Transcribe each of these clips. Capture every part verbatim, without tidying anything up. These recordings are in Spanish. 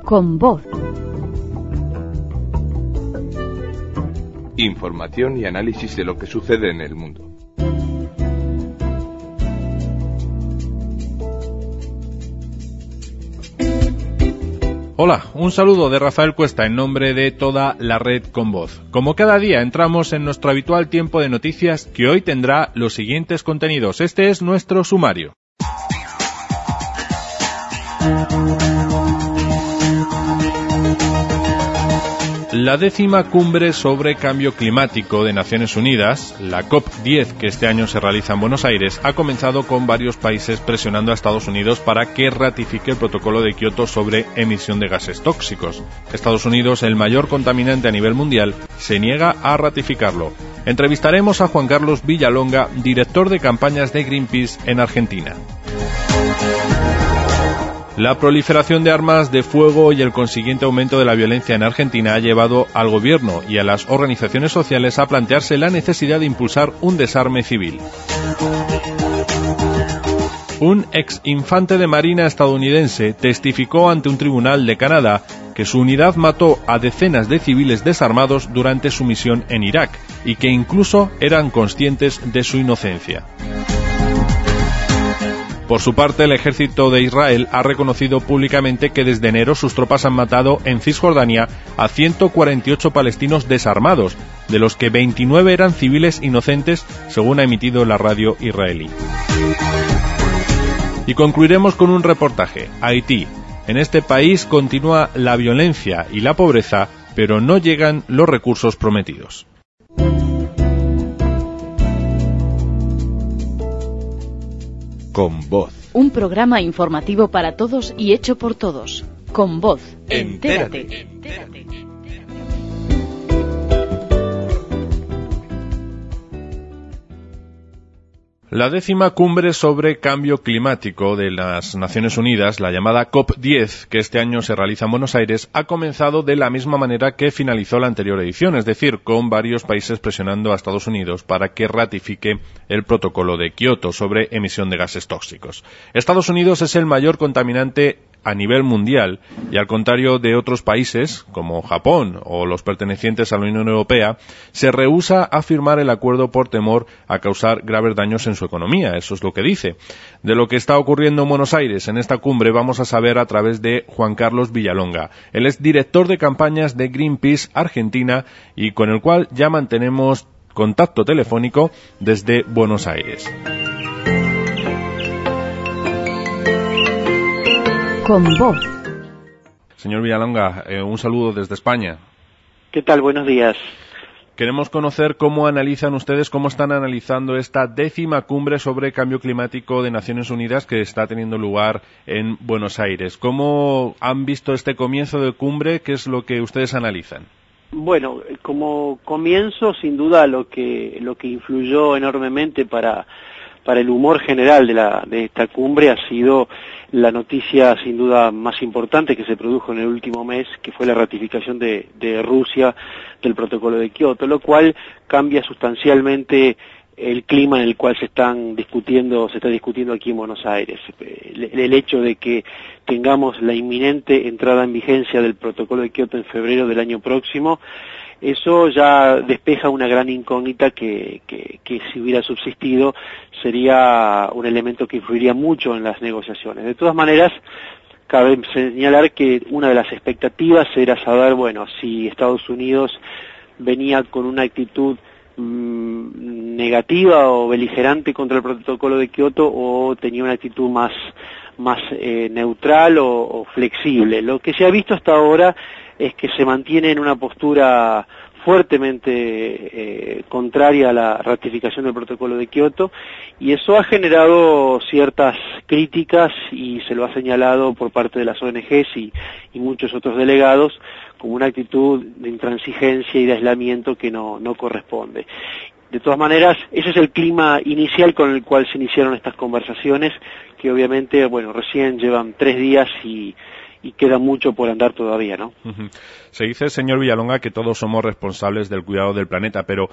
Con voz. Información y análisis de lo que sucede en el mundo. Hola, un saludo de Rafael Cuesta en nombre de toda la red Con Voz. Como cada día entramos en nuestro habitual tiempo de noticias que hoy tendrá los siguientes contenidos. Este es nuestro sumario. La décima cumbre sobre cambio climático de Naciones Unidas, la COP diez, que este año se realiza en Buenos Aires, ha comenzado con varios países presionando a Estados Unidos para que ratifique el protocolo de Kioto sobre emisión de gases tóxicos. Estados Unidos, el mayor contaminante a nivel mundial, se niega a ratificarlo. Entrevistaremos a Juan Carlos Villalonga, director de campañas de Greenpeace en Argentina. La proliferación de armas de fuego y el consiguiente aumento de la violencia en Argentina ha llevado al gobierno y a las organizaciones sociales a plantearse la necesidad de impulsar un desarme civil. Un ex infante de marina estadounidense testificó ante un tribunal de Canadá que su unidad mató a decenas de civiles desarmados durante su misión en Irak y que incluso eran conscientes de su inocencia. Por su parte, el ejército de Israel ha reconocido públicamente que desde enero sus tropas han matado en Cisjordania a ciento cuarenta y ocho palestinos desarmados, de los que veintinueve eran civiles inocentes, según ha emitido la radio israelí. Y concluiremos con un reportaje. Haití. En este país continúa la violencia y la pobreza, pero no llegan los recursos prometidos. Con Voz. Un programa informativo para todos y hecho por todos. Con Voz. Entérate. Entérate. La décima cumbre sobre cambio climático de las Naciones Unidas, la llamada COP diez, que este año se realiza en Buenos Aires, ha comenzado de la misma manera que finalizó la anterior edición, es decir, con varios países presionando a Estados Unidos para que ratifique el protocolo de Kioto sobre emisión de gases tóxicos. Estados Unidos es el mayor contaminante a nivel mundial y, al contrario de otros países como Japón o los pertenecientes a la Unión Europea, se rehúsa a firmar el acuerdo por temor a causar graves daños en su economía. Eso es lo que dice. De lo que está ocurriendo en Buenos Aires en esta cumbre vamos a saber a través de Juan Carlos Villalonga. Él es director de campañas de Greenpeace Argentina y con el cual ya mantenemos contacto telefónico desde Buenos Aires. Con Voz. Señor Villalonga, eh, un saludo desde España. ¿Qué tal? Buenos días. Queremos conocer cómo analizan ustedes, cómo están analizando esta décima cumbre sobre cambio climático de Naciones Unidas que está teniendo lugar en Buenos Aires. ¿Cómo han visto este comienzo de cumbre? ¿Qué es lo que ustedes analizan? Bueno, como comienzo, sin duda, lo que lo que influyó enormemente para para el humor general de la de esta cumbre ha sido la noticia sin duda más importante que se produjo en el último mes, que fue la ratificación de, de Rusia del protocolo de Kioto, lo cual cambia sustancialmente el clima en el cual se están discutiendo, se está discutiendo aquí en Buenos Aires. El, el hecho de que tengamos la inminente entrada en vigencia del protocolo de Kioto en febrero del año próximo, eso ya despeja una gran incógnita que, que, que si hubiera subsistido sería un elemento que influiría mucho en las negociaciones. De todas maneras, cabe señalar que una de las expectativas era saber, bueno, si Estados Unidos venía con una actitud mmm, negativa o beligerante contra el protocolo de Kioto o tenía una actitud más, más eh, neutral o, o flexible. Lo que se ha visto hasta ahora es que se mantiene en una postura fuertemente eh, contraria a la ratificación del protocolo de Kioto, y eso ha generado ciertas críticas y se lo ha señalado por parte de las O N Ges y, y muchos otros delegados como una actitud de intransigencia y de aislamiento que no, no corresponde. De todas maneras, ese es el clima inicial con el cual se iniciaron estas conversaciones, que obviamente, bueno, recién llevan tres días y y queda mucho por andar todavía, ¿no? Uh-huh. Se dice, señor Villalonga, que todos somos responsables del cuidado del planeta, pero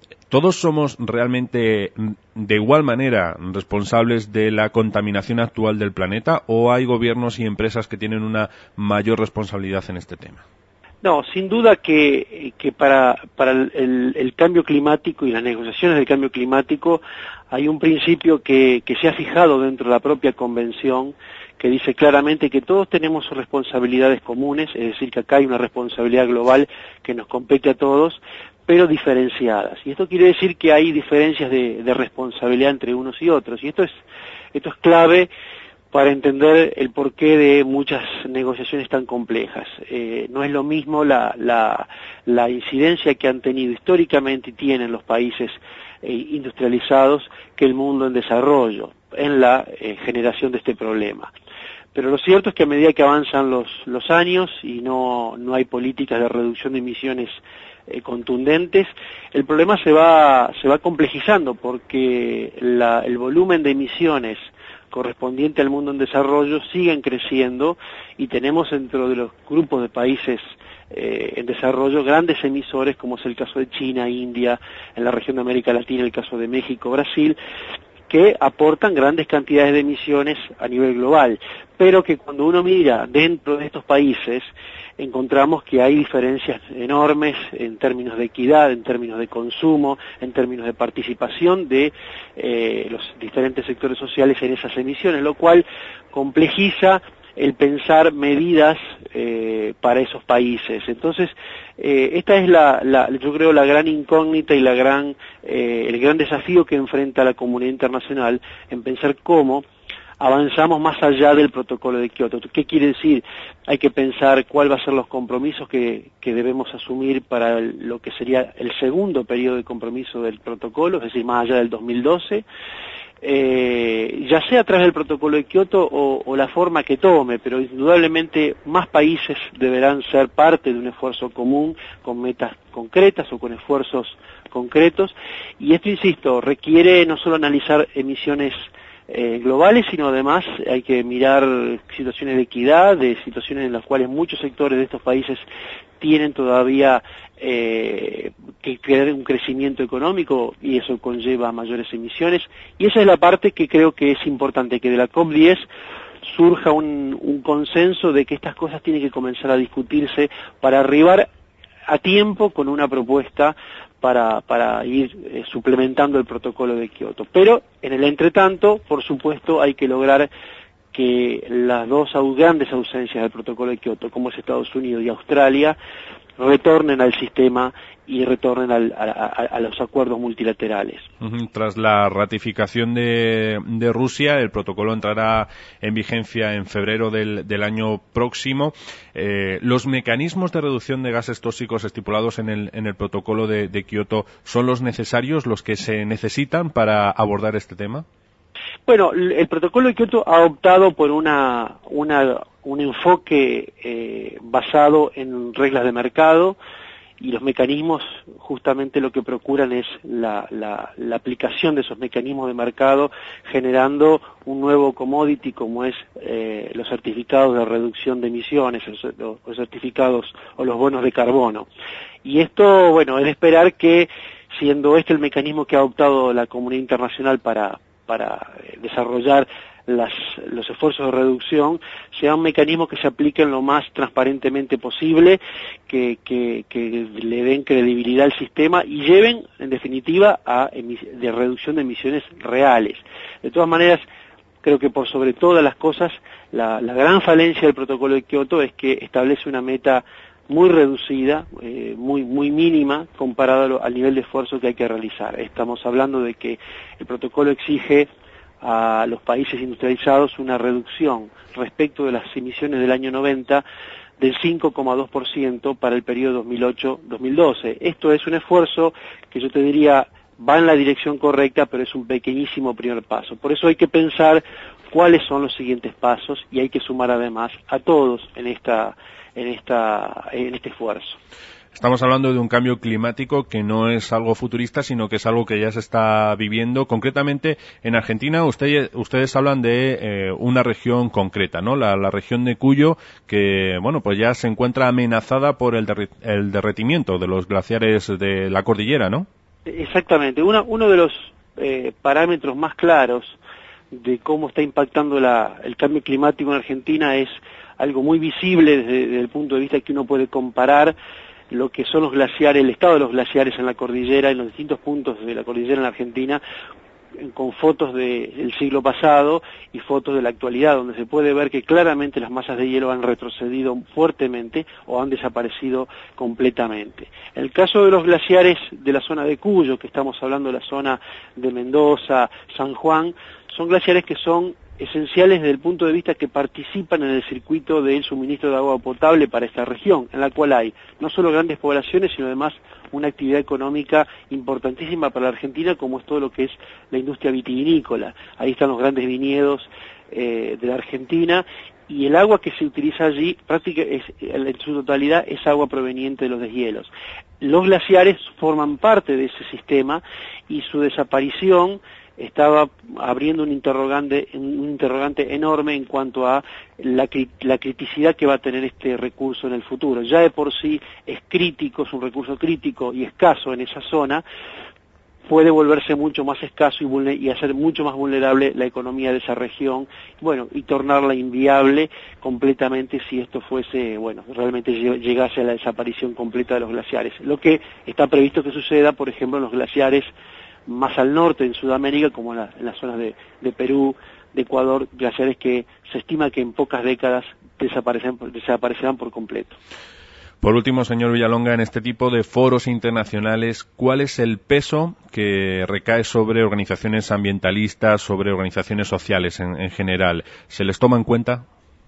¿Todos somos realmente de igual manera responsables de la contaminación actual del planeta o hay gobiernos y empresas que tienen una mayor responsabilidad en este tema? No, sin duda que, que para, para el, el cambio climático y las negociaciones del cambio climático hay un principio que, que se ha fijado dentro de la propia convención que dice claramente que todos tenemos responsabilidades comunes, es decir, que acá hay una responsabilidad global que nos compete a todos, pero diferenciadas. Y esto quiere decir que hay diferencias de, de responsabilidad entre unos y otros. Y esto es, esto es clave para entender el porqué de muchas negociaciones tan complejas. Eh, no es lo mismo la, la, la incidencia que han tenido históricamente y tienen los países eh, industrializados que el mundo en desarrollo, en la eh, generación de este problema. Pero lo cierto es que a medida que avanzan los, los años y no, no hay políticas de reducción de emisiones eh, contundentes, el problema se va, se va complejizando porque la, el volumen de emisiones correspondiente al mundo en desarrollo siguen creciendo y tenemos dentro de los grupos de países eh, en desarrollo grandes emisores como es el caso de China, India, en la región de América Latina el caso de México, Brasil, que aportan grandes cantidades de emisiones a nivel global, pero que cuando uno mira dentro de estos países encontramos que hay diferencias enormes en términos de equidad, en términos de consumo, en términos de participación de eh, los diferentes sectores sociales en esas emisiones, lo cual complejiza el pensar medidas eh, para esos países. Entonces, eh, esta es la, la, yo creo, la gran incógnita y la gran, eh, el gran desafío que enfrenta la comunidad internacional en pensar cómo avanzamos más allá del protocolo de Kioto. ¿Qué quiere decir? Hay que pensar cuáles van a ser los compromisos que, que debemos asumir para el, lo que sería el segundo periodo de compromiso del protocolo, es decir, más allá del dos mil doce, eh, ya sea a través del protocolo de Kioto o, o la forma que tome, pero indudablemente más países deberán ser parte de un esfuerzo común con metas concretas o con esfuerzos concretos, y esto, insisto, requiere no solo analizar emisiones Eh, globales, sino además hay que mirar situaciones de equidad, de situaciones en las cuales muchos sectores de estos países tienen todavía eh, que crear un crecimiento económico y eso conlleva mayores emisiones, y esa es la parte que creo que es importante, que de la COP diez surja un, un consenso de que estas cosas tienen que comenzar a discutirse para arribar a tiempo con una propuesta para, para ir eh, suplementando el protocolo de Kioto. Pero, en el entretanto, por supuesto, hay que lograr que las dos grandes ausencias del protocolo de Kioto, como es Estados Unidos y Australia, retornen al sistema y retornen al, a, a, a los acuerdos multilaterales. Tras la ratificación de, de Rusia, el protocolo entrará en vigencia en febrero del, del año próximo. Eh, ¿Los mecanismos de reducción de gases tóxicos estipulados en el, en el protocolo de, de Kioto son los necesarios, los que se necesitan para abordar este tema? Bueno, el protocolo de Kioto ha optado por una, una, un enfoque eh, basado en reglas de mercado, y los mecanismos justamente lo que procuran es la, la, la aplicación de esos mecanismos de mercado, generando un nuevo commodity como es eh, los certificados de reducción de emisiones, los, los certificados o los bonos de carbono. Y esto, bueno, es de esperar que, siendo este el mecanismo que ha adoptado la comunidad internacional para para desarrollar las, los esfuerzos de reducción, sea un mecanismo que se aplique lo más transparentemente posible, que, que, que le den credibilidad al sistema y lleven, en definitiva, a de reducción de emisiones reales. De todas maneras, creo que por sobre todas las cosas, la, la gran falencia del protocolo de Kioto es que establece una meta muy reducida, eh, muy muy mínima comparado al nivel de esfuerzo que hay que realizar. Estamos hablando de que el protocolo exige a los países industrializados una reducción respecto de las emisiones del año noventa del cinco coma dos por ciento para el periodo dos mil ocho dos mil doce. Esto es un esfuerzo que yo te diría va en la dirección correcta, pero es un pequeñísimo primer paso. Por eso hay que pensar cuáles son los siguientes pasos y hay que sumar además a todos en esta en esta en este esfuerzo. Estamos hablando de un cambio climático que no es algo futurista, sino que es algo que ya se está viviendo. Concretamente, en Argentina, usted, ustedes hablan de eh, una región concreta, ¿no? La, la región de Cuyo, que, bueno, pues ya se encuentra amenazada por el, derri- el derretimiento de los glaciares de la cordillera, ¿no? Exactamente. Una, uno de los eh, parámetros más claros de cómo está impactando la, el cambio climático en Argentina es algo muy visible desde, desde el punto de vista que uno puede comparar lo que son los glaciares, el estado de los glaciares en la cordillera, en los distintos puntos de la cordillera en la Argentina, con fotos del siglo pasado y fotos de la actualidad, donde se puede ver que claramente las masas de hielo han retrocedido fuertemente o han desaparecido completamente. En el caso de los glaciares de la zona de Cuyo, que estamos hablando de la zona de Mendoza, San Juan, son glaciares que son esenciales desde el punto de vista que participan en el circuito del suministro de agua potable para esta región, en la cual hay no solo grandes poblaciones, sino además una actividad económica importantísima para la Argentina, como es todo lo que es la industria vitivinícola. Ahí están los grandes viñedos eh, de la Argentina, y el agua que se utiliza allí, prácticamente en su totalidad, es agua proveniente de los deshielos. Los glaciares forman parte de ese sistema, y su desaparición estaba abriendo un interrogante, un interrogante enorme en cuanto a la, la criticidad que va a tener este recurso en el futuro. Ya de por sí es crítico, es un recurso crítico y escaso en esa zona, puede volverse mucho más escaso y, y hacer mucho más vulnerable la economía de esa región, bueno, y tornarla inviable completamente si esto fuese, bueno, realmente llegase a la desaparición completa de los glaciares. Lo que está previsto que suceda, por ejemplo, en los glaciares más al norte, en Sudamérica, como en, la, en las zonas de, de Perú, de Ecuador, glaciares que se estima que en pocas décadas desaparecerán, desaparecerán por completo. Por último, señor Villalonga, en este tipo de foros internacionales, ¿cuál es el peso que recae sobre organizaciones ambientalistas, sobre organizaciones sociales en, en general? ¿Se les toma en cuenta?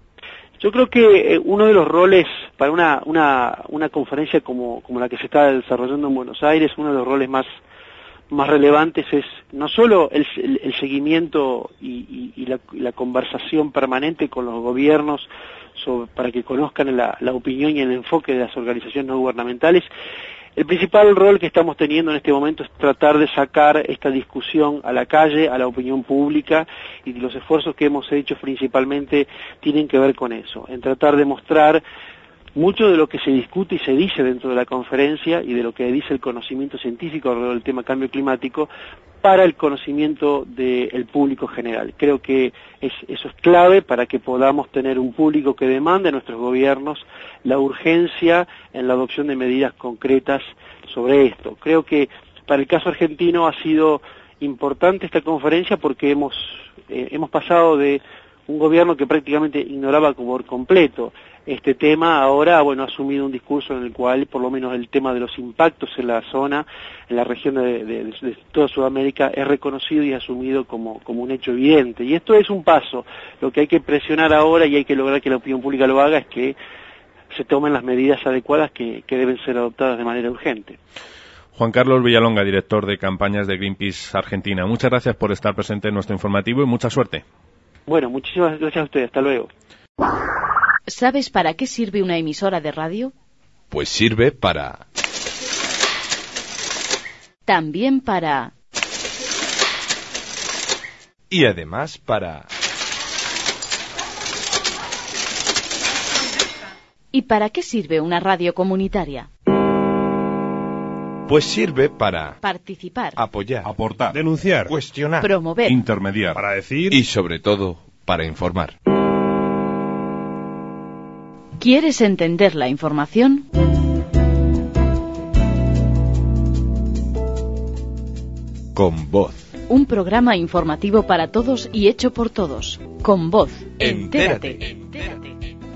Yo creo que uno de los roles para una, una, una conferencia como, como la que se está desarrollando en Buenos Aires, uno de los roles más más relevantes es no solo el, el, el seguimiento y, y, y, la, y la conversación permanente con los gobiernos sobre, para que conozcan la, la opinión y el enfoque de las organizaciones no gubernamentales. El principal rol que estamos teniendo en este momento es tratar de sacar esta discusión a la calle, a la opinión pública, y los esfuerzos que hemos hecho principalmente tienen que ver con eso, en tratar de mostrar mucho de lo que se discute y se dice dentro de la conferencia y de lo que dice el conocimiento científico alrededor del tema cambio climático para el conocimiento del público general. Creo que es, eso es clave para que podamos tener un público que demande a nuestros gobiernos la urgencia en la adopción de medidas concretas sobre esto. Creo que para el caso argentino ha sido importante esta conferencia porque hemos, eh, hemos pasado de un gobierno que prácticamente ignoraba por completo este tema, ahora bueno ha asumido un discurso en el cual por lo menos el tema de los impactos en la zona, en la región de, de, de toda Sudamérica es reconocido y asumido como, como un hecho evidente. Y esto es un paso. Lo que hay que presionar ahora y hay que lograr que la opinión pública lo haga es que se tomen las medidas adecuadas que, que deben ser adoptadas de manera urgente. Juan Carlos Villalonga, director de campañas de Greenpeace Argentina. Muchas gracias por estar presente en nuestro informativo y mucha suerte. Bueno, muchísimas gracias a ustedes. Hasta luego. ¿Sabes para qué sirve una emisora de radio? Pues sirve para... También para... Y además para... ¿Y para qué sirve una radio comunitaria? Pues sirve para... Participar. Apoyar. Aportar. Denunciar. Cuestionar. Promover. Intermediar. Para decir... Y sobre todo, para informar. ¿Quieres entender la información? Con voz. Un programa informativo para todos y hecho por todos. Con voz. Entérate. Entérate.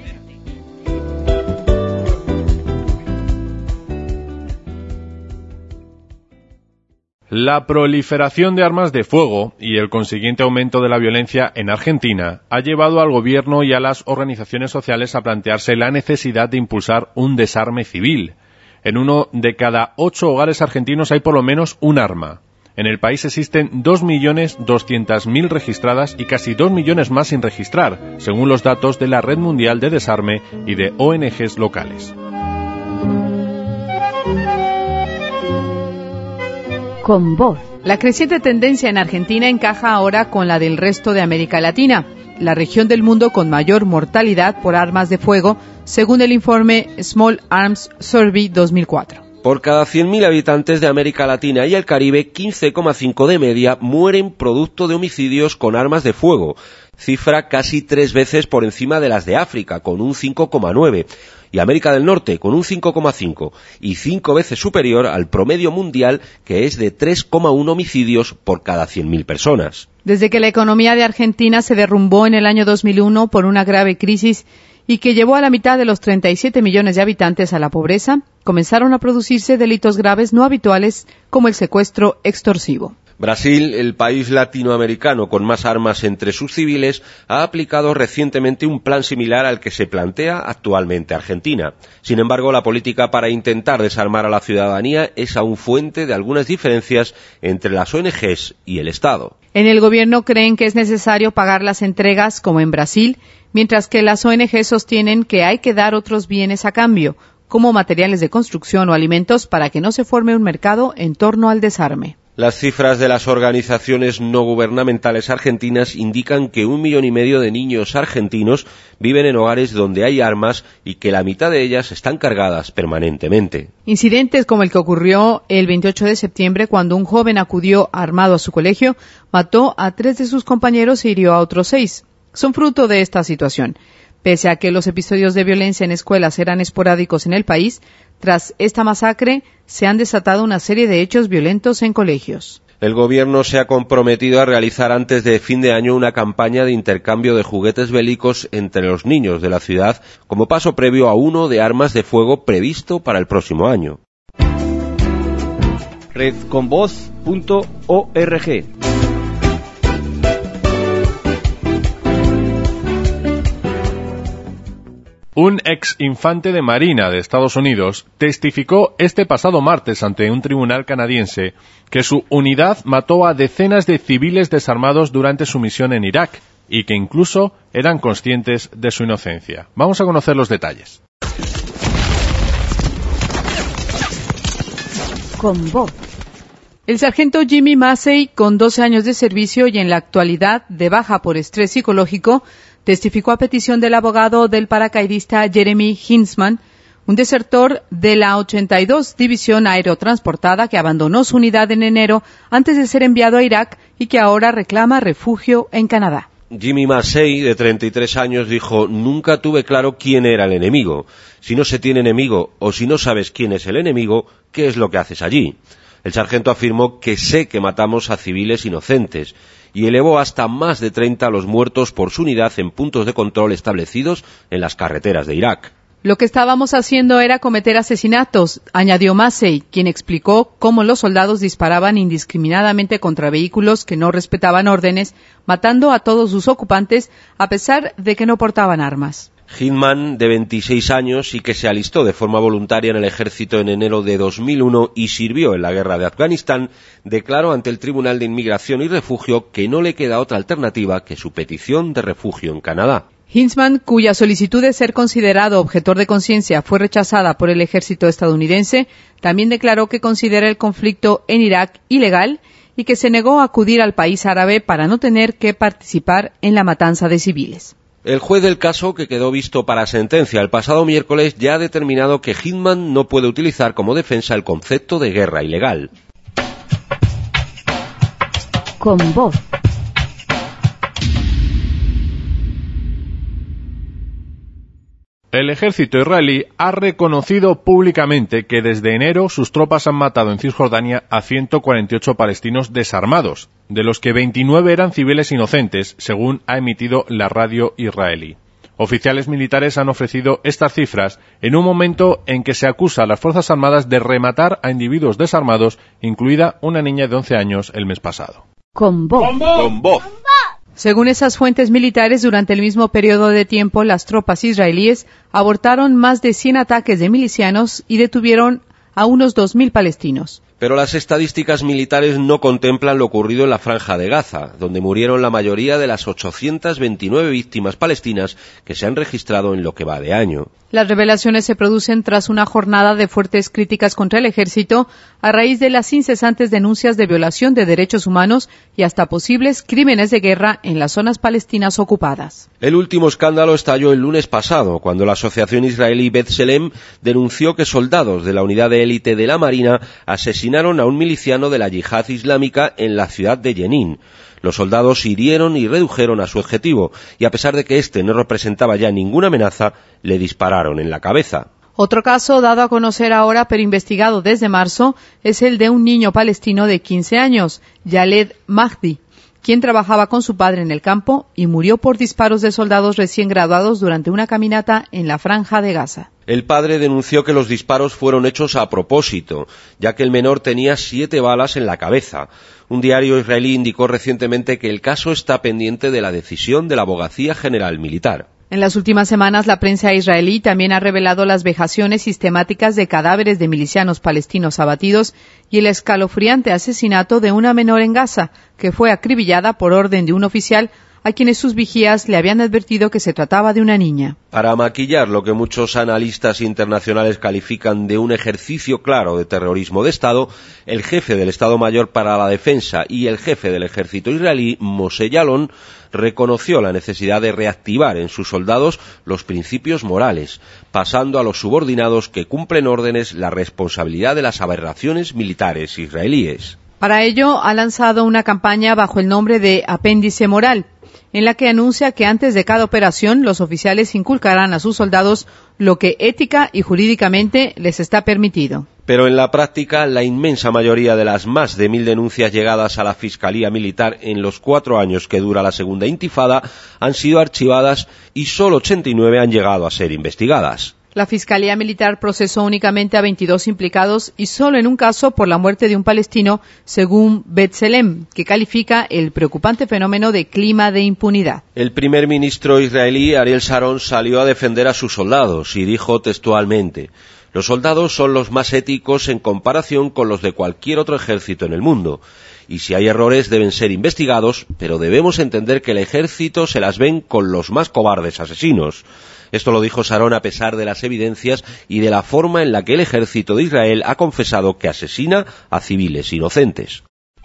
La proliferación de armas de fuego y el consiguiente aumento de la violencia en Argentina ha llevado al gobierno y a las organizaciones sociales a plantearse la necesidad de impulsar un desarme civil. En uno de cada ocho hogares argentinos hay por lo menos un arma. En el país existen dos millones doscientas mil registradas y casi dos millones más sin registrar, según los datos de la Red Mundial de Desarme y de O N Ges locales. Con voz. La creciente tendencia en Argentina encaja ahora con la del resto de América Latina, la región del mundo con mayor mortalidad por armas de fuego, según el informe Small Arms Survey dos mil cuatro. Por cada cien mil habitantes de América Latina y el Caribe, quince coma cinco de media mueren producto de homicidios con armas de fuego, cifra casi tres veces por encima de las de África, con un cinco coma nueve, y América del Norte, con un cinco coma cinco, y cinco veces superior al promedio mundial, que es de tres coma uno homicidios por cada cien mil personas. Desde que la economía de Argentina se derrumbó en el año dos mil uno por una grave crisis y que llevó a la mitad de los treinta y siete millones de habitantes a la pobreza, comenzaron a producirse delitos graves no habituales como el secuestro extorsivo. Brasil, el país latinoamericano con más armas entre sus civiles, ha aplicado recientemente un plan similar al que se plantea actualmente Argentina. Sin embargo, la política para intentar desarmar a la ciudadanía es aún fuente de algunas diferencias entre las O N Ges y el Estado. En el gobierno creen que es necesario pagar las entregas, como en Brasil, mientras que las O N Ges sostienen que hay que dar otros bienes a cambio, como materiales de construcción o alimentos, para que no se forme un mercado en torno al desarme. Las cifras de las organizaciones no gubernamentales argentinas indican que un millón y medio de niños argentinos viven en hogares donde hay armas y que la mitad de ellas están cargadas permanentemente. Incidentes como el que ocurrió el veintiocho de septiembre, cuando un joven acudió armado a su colegio, mató a tres de sus compañeros e hirió a otros seis, son fruto de esta situación. Pese a que los episodios de violencia en escuelas eran esporádicos en el país, tras esta masacre se han desatado una serie de hechos violentos en colegios. El gobierno se ha comprometido a realizar antes de fin de año una campaña de intercambio de juguetes bélicos entre los niños de la ciudad, como paso previo a uno de armas de fuego previsto para el próximo año. red con voz punto org. Un ex infante de Marina de Estados Unidos testificó este pasado martes ante un tribunal canadiense que su unidad mató a decenas de civiles desarmados durante su misión en Irak y que incluso eran conscientes de su inocencia. Vamos a conocer los detalles. Con voz. El sargento Jimmy Massey, con doce años de servicio y en la actualidad de baja por estrés psicológico, testificó a petición del abogado del paracaidista Jeremy Hinzman, un desertor de la ochenta y dos División Aerotransportada que abandonó su unidad en enero antes de ser enviado a Irak y que ahora reclama refugio en Canadá. Jimmy Massey, de treinta y tres años, dijo: «Nunca tuve claro quién era el enemigo. Si no se tiene enemigo o si no sabes quién es el enemigo, ¿qué es lo que haces allí?». El sargento afirmó que sé que matamos a civiles inocentes y elevó hasta más de treinta los muertos por su unidad en puntos de control establecidos en las carreteras de Irak. Lo que estábamos haciendo era cometer asesinatos, añadió Massey, quien explicó cómo los soldados disparaban indiscriminadamente contra vehículos que no respetaban órdenes, matando a todos sus ocupantes a pesar de que no portaban armas. Hinzman, de veintiséis años y que se alistó de forma voluntaria en el ejército en enero de dos mil uno y sirvió en la guerra de Afganistán, declaró ante el Tribunal de Inmigración y Refugio que no le queda otra alternativa que su petición de refugio en Canadá. Hinzman, cuya solicitud de ser considerado objetor de conciencia fue rechazada por el ejército estadounidense, también declaró que considera el conflicto en Irak ilegal y que se negó a acudir al país árabe para no tener que participar en la matanza de civiles. El juez del caso, que quedó visto para sentencia el pasado miércoles, ya ha determinado que Hinzman no puede utilizar como defensa el concepto de guerra ilegal. Con voz. El ejército israelí ha reconocido públicamente que desde enero sus tropas han matado en Cisjordania a ciento cuarenta y ocho palestinos desarmados, de los que veintinueve eran civiles inocentes, según ha emitido la radio israelí. Oficiales militares han ofrecido estas cifras en un momento en que se acusa a las Fuerzas Armadas de rematar a individuos desarmados, incluida una niña de once años el mes pasado. Con voz. Con voz. Según esas fuentes militares, durante el mismo periodo de tiempo, las tropas israelíes abortaron más de cien ataques de milicianos y detuvieron a unos dos mil palestinos. Pero las estadísticas militares no contemplan lo ocurrido en la Franja de Gaza, donde murieron la mayoría de las ochocientas veintinueve víctimas palestinas que se han registrado en lo que va de año. Las revelaciones se producen tras una jornada de fuertes críticas contra el ejército a raíz de las incesantes denuncias de violación de derechos humanos y hasta posibles crímenes de guerra en las zonas palestinas ocupadas. El último escándalo estalló el lunes pasado, cuando la asociación israelí B'Tselem denunció que soldados de la unidad de élite de la Marina asesinaron a un miliciano de la Yihad Islámica en la ciudad de Jenin. Los soldados hirieron y redujeron a su objetivo, y a pesar de que éste no representaba ya ninguna amenaza, le dispararon en la cabeza. Otro caso dado a conocer ahora, pero investigado desde marzo, es el de un niño palestino de quince años, Yaled Mahdi, quien trabajaba con su padre en el campo y murió por disparos de soldados recién graduados durante una caminata en la Franja de Gaza. El padre denunció que los disparos fueron hechos a propósito, ya que el menor tenía siete balas en la cabeza. Un diario israelí indicó recientemente que el caso está pendiente de la decisión de la Abogacía General Militar. En las últimas semanas, la prensa israelí también ha revelado las vejaciones sistemáticas de cadáveres de milicianos palestinos abatidos y el escalofriante asesinato de una menor en Gaza, que fue acribillada por orden de un oficial a quienes sus vigías le habían advertido que se trataba de una niña. Para maquillar lo que muchos analistas internacionales califican de un ejercicio claro de terrorismo de Estado, el jefe del Estado Mayor para la Defensa y el jefe del ejército israelí, Moshe Yaalon, reconoció la necesidad de reactivar en sus soldados los principios morales, pasando a los subordinados que cumplen órdenes la responsabilidad de las aberraciones militares israelíes. Para ello, ha lanzado una campaña bajo el nombre de Apéndice Moral, en la que anuncia que antes de cada operación los oficiales inculcarán a sus soldados lo que ética y jurídicamente les está permitido. Pero en la práctica, la inmensa mayoría de las más de mil denuncias llegadas a la Fiscalía Militar en los cuatro años que dura la segunda intifada han sido archivadas y solo ochenta y nueve han llegado a ser investigadas. La Fiscalía Militar procesó únicamente a veintidós implicados y solo en un caso por la muerte de un palestino, según B'Tselem, que califica el preocupante fenómeno de clima de impunidad. El primer ministro israelí, Ariel Sharon, salió a defender a sus soldados y dijo textualmente: «Los soldados son los más éticos en comparación con los de cualquier otro ejército en el mundo. Y si hay errores deben ser investigados, pero debemos entender que el ejército se las ven con los más cobardes asesinos». Esto lo dijo Sharon a pesar de las evidencias y de la forma en la que el ejército de Israel ha confesado que asesina a civiles inocentes.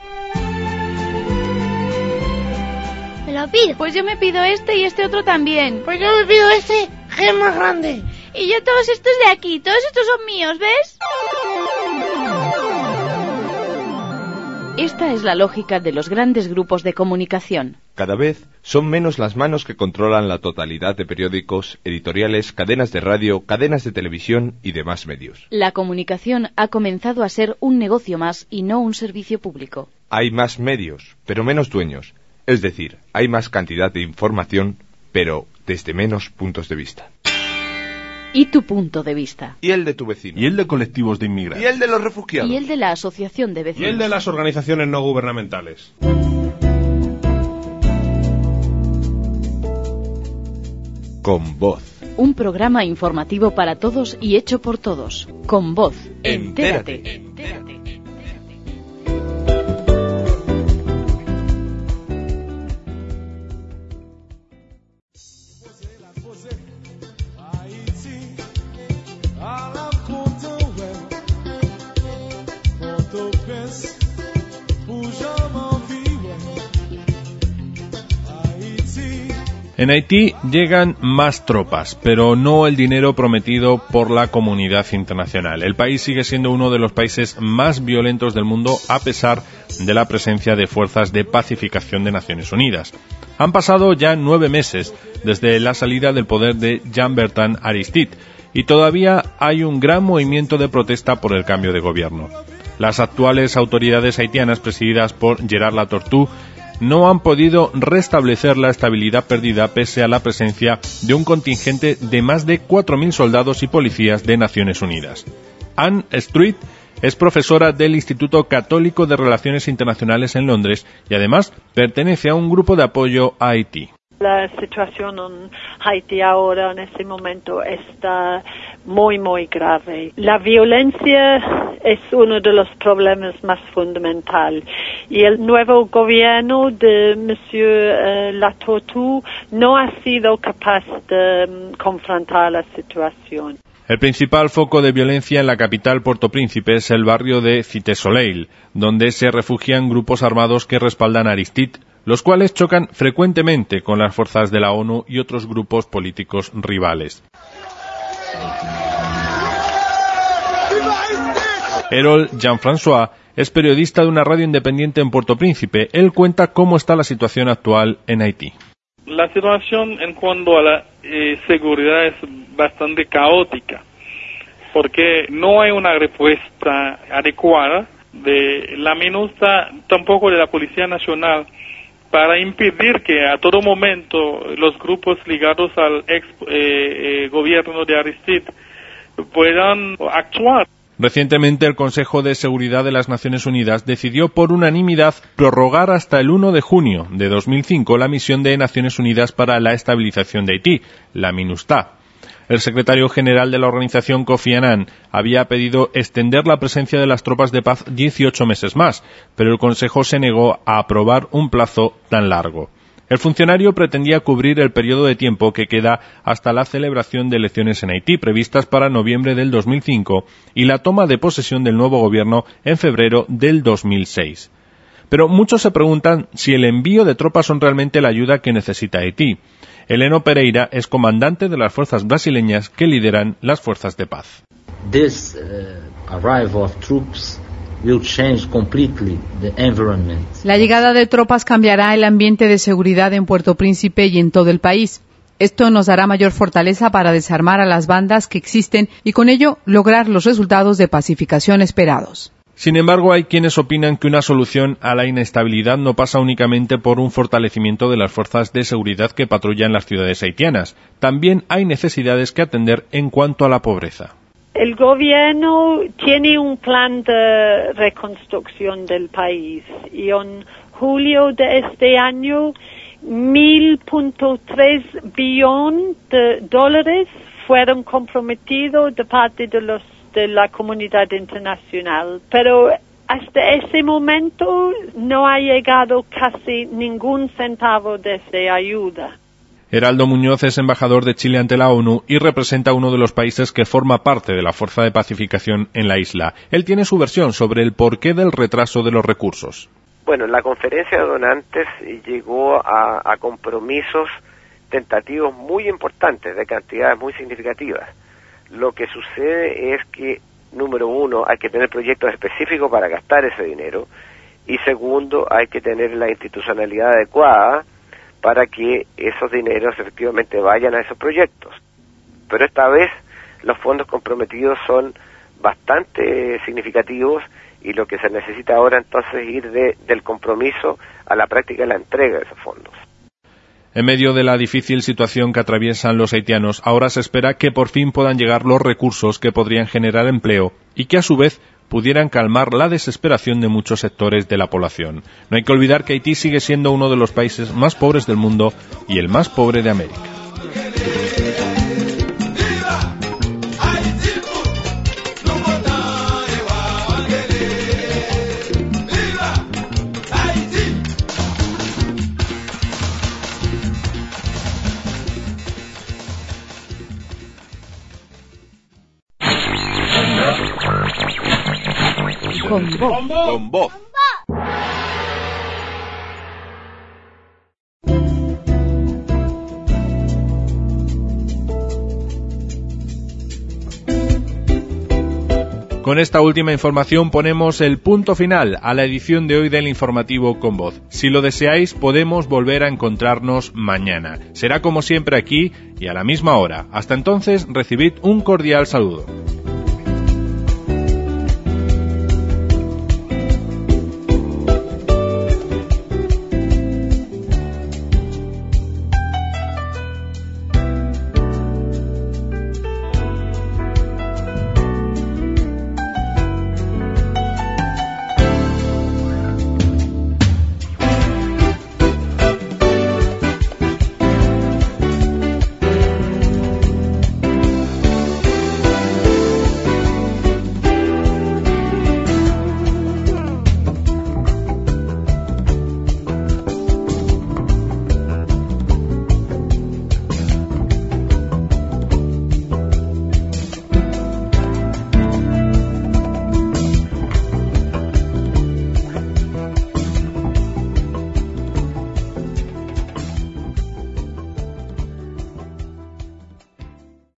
Me lo pido. Pues yo me pido este y este otro también. Pues yo me pido este, que es más grande. Y yo todos estos de aquí, todos estos son míos, ¿ves? Esta es la lógica de los grandes grupos de comunicación. Cada vez son menos las manos que controlan la totalidad de periódicos, editoriales, cadenas de radio, cadenas de televisión y demás medios. La comunicación ha comenzado a ser un negocio más y no un servicio público. Hay más medios, pero menos dueños. Es decir, hay más cantidad de información, pero desde menos puntos de vista. ¿Y tu punto de vista? Y el de tu vecino. Y el de colectivos de inmigrantes. Y el de los refugiados. Y el de la asociación de vecinos. Y el de las organizaciones no gubernamentales. Con Voz. Un programa informativo para todos y hecho por todos. Con Voz. Entérate. Entérate. Entérate. En Haití llegan más tropas, pero no el dinero prometido por la comunidad internacional. El país sigue siendo uno de los países más violentos del mundo a pesar de la presencia de fuerzas de pacificación de Naciones Unidas. Han pasado ya nueve meses desde la salida del poder de Jean-Bertrand Aristide y todavía hay un gran movimiento de protesta por el cambio de gobierno. Las actuales autoridades haitianas presididas por Gerard Latortue no han podido restablecer la estabilidad perdida pese a la presencia de un contingente de más de cuatro mil soldados y policías de Naciones Unidas. Anne Street es profesora del Instituto Católico de Relaciones Internacionales en Londres y además pertenece a un grupo de apoyo a Haití. La situación en Haití ahora, en este momento, está muy, muy grave. La violencia es uno de los problemas más fundamentales. Y el nuevo gobierno de Monsieur uh, Latotu no ha sido capaz de um, confrontar la situación. El principal foco de violencia en la capital Puerto Príncipe es el barrio de Cité Soleil, donde se refugian grupos armados que respaldan a Aristide, los cuales chocan frecuentemente con las fuerzas de la ONU y otros grupos políticos rivales. Erol Jean-François es periodista de una radio independiente en Puerto Príncipe. Él cuenta cómo está la situación actual en Haití. La situación en cuanto a la eh, seguridad es bastante caótica, porque no hay una respuesta adecuada de la MINUSTA, tampoco de la Policía Nacional, para impedir que a todo momento los grupos ligados al ex eh, eh, gobierno de Aristide puedan actuar. Recientemente el Consejo de Seguridad de las Naciones Unidas decidió por unanimidad prorrogar hasta el uno de junio de dos mil cinco la misión de Naciones Unidas para la Estabilización de Haití, la MINUSTA. El secretario general de la organización, Kofi Annan, había pedido extender la presencia de las tropas de paz dieciocho meses más, pero el Consejo se negó a aprobar un plazo tan largo. El funcionario pretendía cubrir el periodo de tiempo que queda hasta la celebración de elecciones en Haití, previstas para noviembre del dos mil cinco, y la toma de posesión del nuevo gobierno en febrero del dos mil seis. Pero muchos se preguntan si el envío de tropas son realmente la ayuda que necesita Haití. Heleno Pereira es comandante de las fuerzas brasileñas que lideran las fuerzas de paz. This, uh, arrival of troops will change completely the environment. La llegada de tropas cambiará el ambiente de seguridad en Puerto Príncipe y en todo el país. Esto nos dará mayor fortaleza para desarmar a las bandas que existen y con ello lograr los resultados de pacificación esperados. Sin embargo, hay quienes opinan que una solución a la inestabilidad no pasa únicamente por un fortalecimiento de las fuerzas de seguridad que patrullan las ciudades haitianas. También hay necesidades que atender en cuanto a la pobreza. El gobierno tiene un plan de reconstrucción del país y en julio de este año mil punto tres billones de dólares fueron comprometidos de parte de los de la comunidad internacional, pero hasta ese momento no ha llegado casi ningún centavo de esa ayuda. Heraldo Muñoz es embajador de Chile ante la ONU y representa uno de los países que forma parte de la Fuerza de Pacificación en la isla. Él tiene su versión sobre el porqué del retraso de los recursos. Bueno, la conferencia de donantes llegó a, a compromisos tentativos muy importantes, de cantidades muy significativas. Lo que sucede es que, número uno, hay que tener proyectos específicos para gastar ese dinero, y segundo, hay que tener la institucionalidad adecuada para que esos dineros efectivamente vayan a esos proyectos. Pero esta vez los fondos comprometidos son bastante significativos y lo que se necesita ahora entonces es ir de, del compromiso a la práctica de la entrega de esos fondos. En medio de la difícil situación que atraviesan los haitianos, ahora se espera que por fin puedan llegar los recursos que podrían generar empleo y que a su vez pudieran calmar la desesperación de muchos sectores de la población. No hay que olvidar que Haití sigue siendo uno de los países más pobres del mundo y el más pobre de América. Con voz. Con voz. Con esta última información ponemos el punto final a la edición de hoy del informativo Con Voz. Si lo deseáis, podemos volver a encontrarnos mañana. Será como siempre aquí y a la misma hora. Hasta entonces, recibid un cordial saludo.